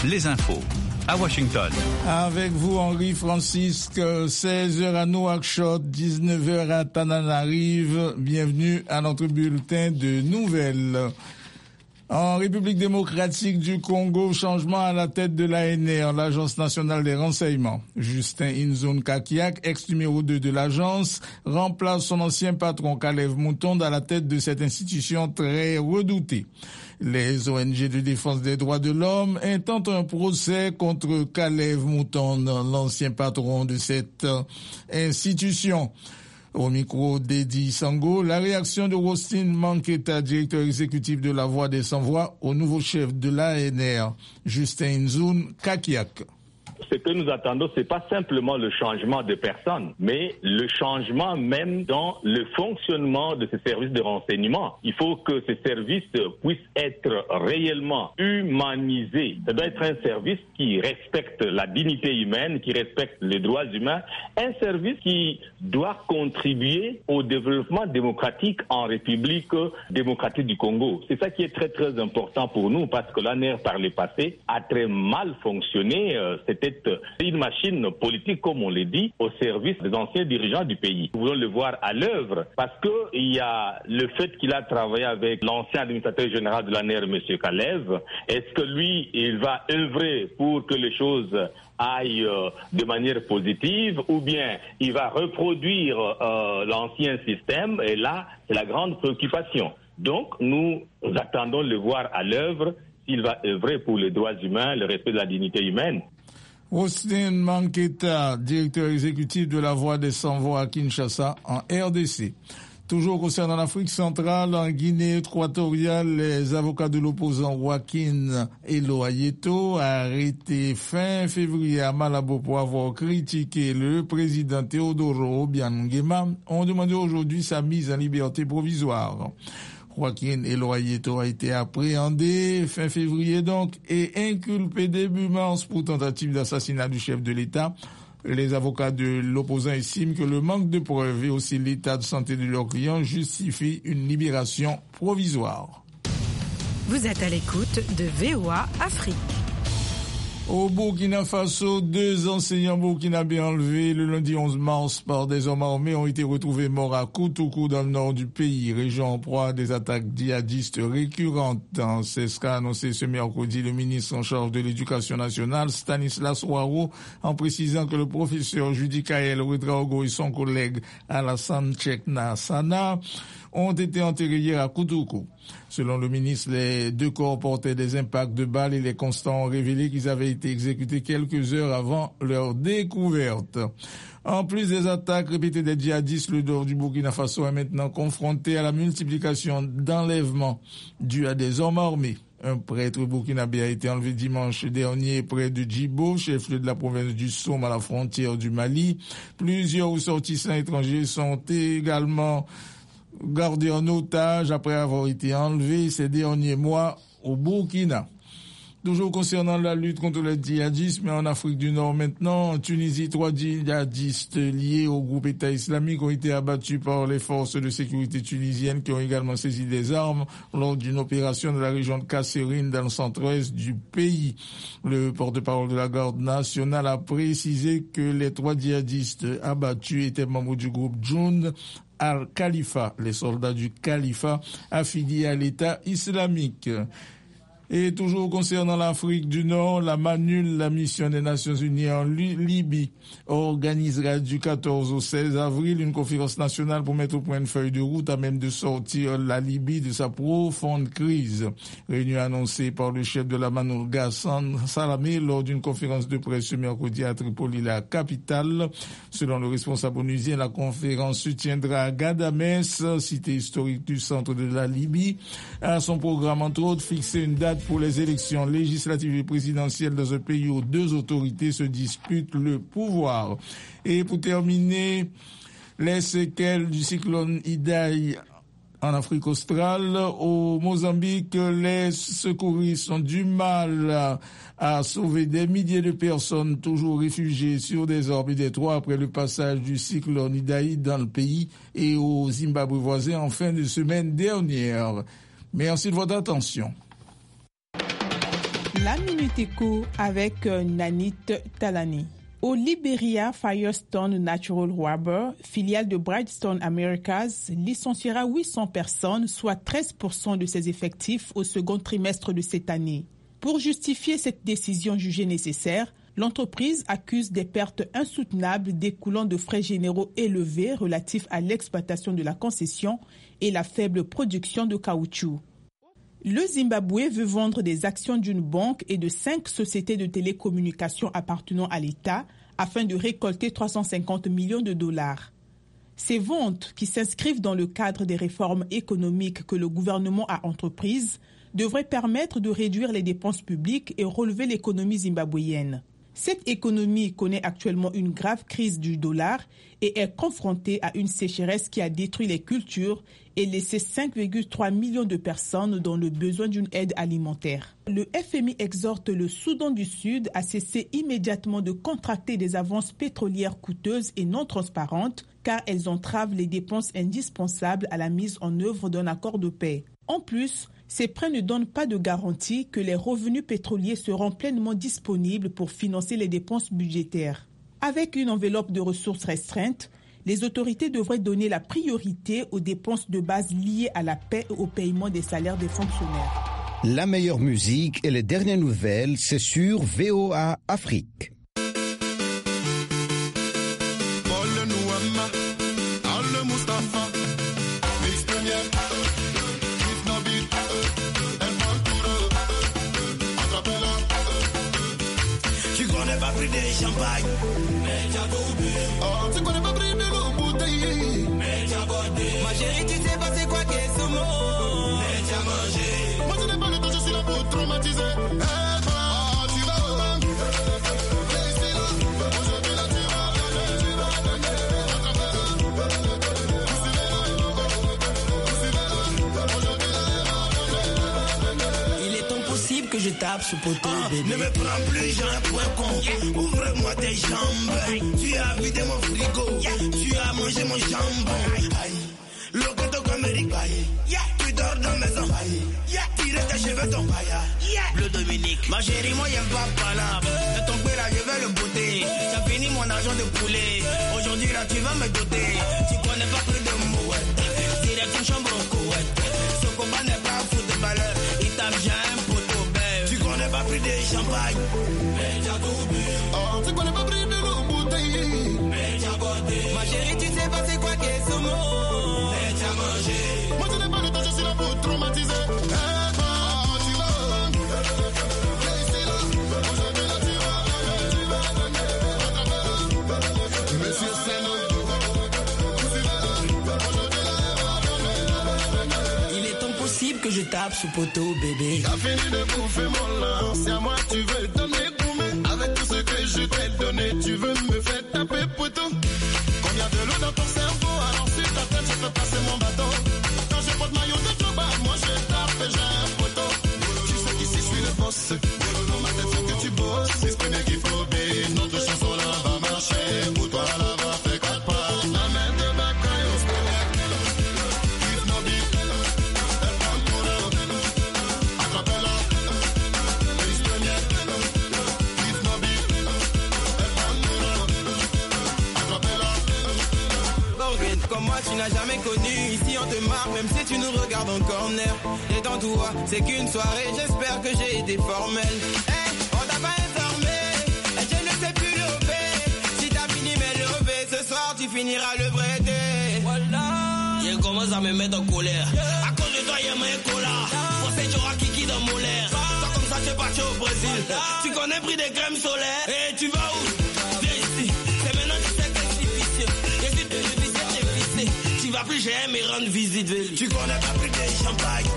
les infos à Washington. Avec vous, Henri Francisque, 16h à Nouakchott, 19h à Tananarive. Bienvenue à notre bulletin de nouvelles. En République démocratique du Congo, changement à la tête de l'ANR, l'Agence nationale des renseignements. Justin Inzoun Kakiak, ex-numéro 2 de l'agence, remplace son ancien patron Kalev Moutonde à la tête de cette institution très redoutée. Les ONG de défense des droits de l'homme intentent un procès contre Kalev Moutonde, l'ancien patron de cette institution. Au micro d'Edi Sango, la réaction de Rostin Manketa, directeur exécutif de la Voix des Sans-Voix, au nouveau chef de l'ANR, Justin Nzoun Kakiak. Ce que nous attendons, c'est pas simplement le changement de personnes, mais le changement même dans le fonctionnement de ces services de renseignement. Il faut que ces services puissent être réellement humanisés. Ça doit être un service qui respecte la dignité humaine, qui respecte les droits humains, un service qui doit contribuer au développement démocratique en République démocratique du Congo. C'est ça qui est très très important pour nous, parce que l'ANR par le passé a très mal fonctionné. C'était une machine politique, comme on l'a dit, au service des anciens dirigeants du pays. Nous voulons le voir à l'œuvre parce qu'il y a le fait qu'il a travaillé avec l'ancien administrateur général de l'ANR, M. Kalev. Est-ce que lui, il va œuvrer pour que les choses aillent de manière positive, ou bien il va reproduire l'ancien système? Et là, c'est la grande préoccupation. Donc, nous attendons de le voir à l'œuvre s'il va œuvrer pour les droits humains, le respect de la dignité humaine. Austin Manketa, directeur exécutif de la Voix des Sans-Voix à Kinshasa, en RDC. Toujours concernant l'Afrique centrale, en Guinée équatoriale, les avocats de l'opposant Joaquin Eloayeto, arrêté fin février à Malabo pour avoir critiqué le président Teodoro Obiang-Nguema, ont demandé aujourd'hui sa mise en liberté provisoire. Joaquin Eloayeto a été appréhendé fin février donc et inculpé début mars pour tentative d'assassinat du chef de l'État. Les avocats de l'opposant estiment que le manque de preuves et aussi l'état de santé de leurs clients justifient une libération provisoire. Vous êtes à l'écoute de VOA Afrique. Au Burkina Faso, 2 enseignants burkinabés enlevés le lundi 11 mars par des hommes armés ont été retrouvés morts à Koutoukou dans le nord du pays, région en proie à des attaques djihadistes récurrentes. C'est ce qu'a annoncé ce mercredi le ministre en charge de l'éducation nationale, Stanislas Ouaro, en précisant que le professeur Judy Kael Ouedraogo et son collègue Alassane Tchekna Sana ont été enterrés hier à Koutoukou. Selon le ministre, les 2 corps portaient des impacts de balles et les constats ont révélé qu'ils avaient été exécutés quelques heures avant leur découverte. En plus des attaques répétées des djihadistes, le nord du Burkina Faso est maintenant confronté à la multiplication d'enlèvements dus à des hommes armés. Un prêtre burkinabé a été enlevé dimanche dernier près de Djibo, chef-lieu de la province du Somme à la frontière du Mali. Plusieurs ressortissants étrangers sont également gardés en otage après avoir été enlevés ces derniers mois au Burkina. Toujours concernant la lutte contre le djihadisme, en Afrique du Nord maintenant, en Tunisie, 3 djihadistes liés au groupe État islamique ont été abattus par les forces de sécurité tunisiennes qui ont également saisi des armes lors d'une opération de la région de Kasserine dans le centre-ouest du pays. Le porte-parole de la garde nationale a précisé que les 3 djihadistes abattus étaient membres du groupe Djoun al-Khalifa, les soldats du Khalifa affiliés à l'État islamique. Et toujours concernant l'Afrique du Nord, la MANUL, la mission des Nations Unies en Libye, organisera du 14 au 16 avril une conférence nationale pour mettre au point une feuille de route à même de sortir la Libye de sa profonde crise. Réunion annoncée par le chef de la MANUL, Ghassan Salamé, lors d'une conférence de presse ce mercredi à Tripoli, la capitale. Selon le responsable onusien, la conférence se tiendra à Ghadamès, cité historique du centre de la Libye. À son programme, entre autres, fixer une date pour les élections législatives et présidentielles dans un pays où 2 autorités se disputent le pouvoir. Et pour terminer, les séquelles du cyclone Idai en Afrique australe. Au Mozambique, les secouristes ont du mal à sauver des milliers de personnes toujours réfugiées sur des orbites et des toits après le passage du cyclone Idai dans le pays, et au Zimbabwe voisin en fin de semaine dernière. Merci de votre attention. La Minute Éco avec Nanit Talani. Au Liberia, Firestone Natural Rubber, filiale de Brightstone Americas, licenciera 800 personnes, soit 13% de ses effectifs au second trimestre de cette année. Pour justifier cette décision jugée nécessaire, l'entreprise accuse des pertes insoutenables découlant de frais généraux élevés relatifs à l'exploitation de la concession et la faible production de caoutchouc. Le Zimbabwe veut vendre des actions d'une banque et de 5 sociétés de télécommunications appartenant à l'État afin de récolter 350 millions de dollars. Ces ventes, qui s'inscrivent dans le cadre des réformes économiques que le gouvernement a entreprises, devraient permettre de réduire les dépenses publiques et relever l'économie zimbabwéenne. Cette économie connaît actuellement une grave crise du dollar et est confrontée à une sécheresse qui a détruit les cultures et laissé 5,3 millions de personnes dans le besoin d'une aide alimentaire. Le FMI exhorte le Soudan du Sud à cesser immédiatement de contracter des avances pétrolières coûteuses et non transparentes car elles entravent les dépenses indispensables à la mise en œuvre d'un accord de paix. En plus, ces prêts ne donnent pas de garantie que les revenus pétroliers seront pleinement disponibles pour financer les dépenses budgétaires. Avec une enveloppe de ressources restreinte, les autorités devraient donner la priorité aux dépenses de base liées à la paix et au paiement des salaires des fonctionnaires. La meilleure musique et les dernières nouvelles, c'est sur VOA Afrique. Champagne, oh, tu connais pas pris de l'eau bouteille. Ma chérie, tu sais pas c'est quoi qu'est ce mot. Moi je n'ai pas le temps, je suis là pour traumatiser. Que je tape ce poteau, bébé. Ne me prends plus, j'ai un point con. Ouvre-moi tes jambes. Tu as vidé mon frigo. Tu as mangé mon jambon. Locato comme Eric Baye. Tu dors dans la maison. Tire tes cheveux, ton paille. Bleu Dominique. Ma chérie, moi, y'aime pas là. De ton père, là, je vais le botter. Ça finit mon argent de poulet. Aujourd'hui, là, tu vas me doter. Tu connais pas plus de mouette. Direction chambre au couette. Ce combat n'est pas un foot de valeur. Il tape jamais. Pas pris de champagne, oh, tu connais pas pris de l'eau bouteille. Ma chérie, tu sais pas c'est quoi qu'est ce mot. Moi je n'ai pas le temps, je suis là pour traumatiser. Que je tape ce poteau, bébé. T'as fini de bouffer mon lance, c'est à moi tu veux donner gourmet. Avec tout ce que je t'ai donné, tu veux me faire taper poteau. Combien de l'eau dans ton cerveau, alors sur ta tête je peux passer mon bâton. Quand je porte maillot de job, moi je tape et j'ai un poteau. Tu sais qu'ici je suis le boss, dans ma tête faut que tu bosses. C'est ce premier qu'il faut obéir, notre chanson là va marcher. Pour toi là va faire 4 pas, la main de Bakayo. Comme moi tu n'as jamais connu, ici on te marque même si tu nous regardes en corner. Détends-toi, c'est qu'une soirée, j'espère que j'ai été formel. Hey, on t'a pas informé, et je ne sais plus lever. Si t'as fini mais lever, ce soir tu finiras le breté. Voilà. Il commence à me mettre en colère. À cause de toi, il y a mon cola. Pour cette tu auras kiki dans mon l'air. Toi comme ça, tu es parti au Brésil. Tu connais pris des crèmes solaires. Et tu vas où? Viens ici. C'est maintenant que tu sais que je suis vicieux. Je suis devenu vicieux, t'es vicieux. Tu vas plus, j'aime et rendre visite. Tu connais pas pris des champagne.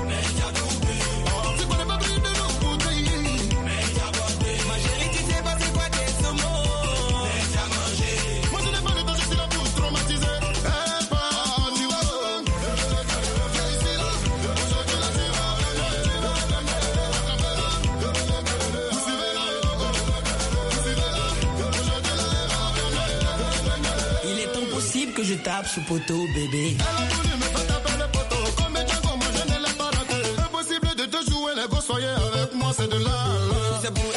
Tu connais pas pris de l'eau bouteille. Ma chérie, tu sais pas c'est quoi qu'est ce mot. Moi je n'ai pas le temps, je suis là pour traumatiser. Il est impossible que je tape ce poteau, bébé. Elle a voulu me faire